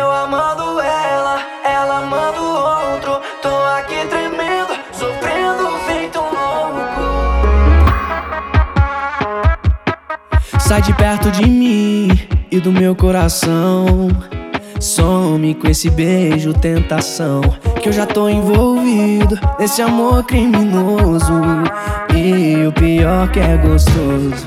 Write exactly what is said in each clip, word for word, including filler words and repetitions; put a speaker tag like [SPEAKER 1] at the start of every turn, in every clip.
[SPEAKER 1] Eu amando ela, ela amando outro. Tô aqui tremendo, sofrendo feito um louco.
[SPEAKER 2] Sai de perto de mim e do meu coração. Some com esse beijo, tentação, que eu já tô envolvido nesse amor criminoso. E o pior que é gostoso.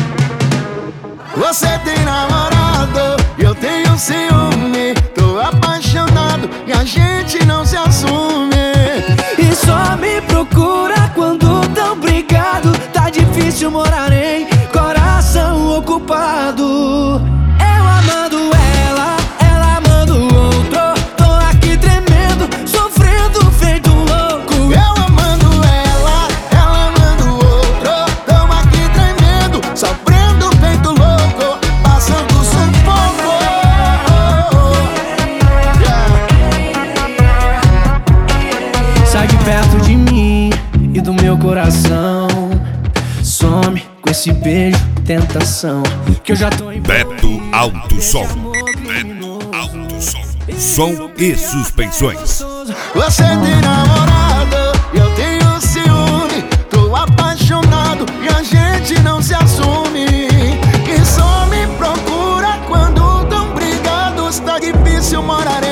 [SPEAKER 3] Você tem namorado, eu tenho ciúme. Tô apaixonado e a gente não se assume.
[SPEAKER 2] E só me procura quando tão brigado. Tá difícil morar em coração ocupado. Eu amando ela, ela amando outro. Tô aqui tremendo, sofrendo feito louco.
[SPEAKER 3] Eu amando ela, ela amando outro. Tamo aqui tremendo, sofrendo feito louco, passando sufoco. Yeah.
[SPEAKER 2] Sai de perto de mim e do meu coração. Some com esse beijo, tentação, que eu já tô envolvido.
[SPEAKER 4] Beto Alto Som. Beto Alto Som. Som e suspensões.
[SPEAKER 3] Você tem namorado, eu tenho ciúme. Tô apaixonado e a gente não se assume. E só me procura quando tão brigados. Tá difícil morar em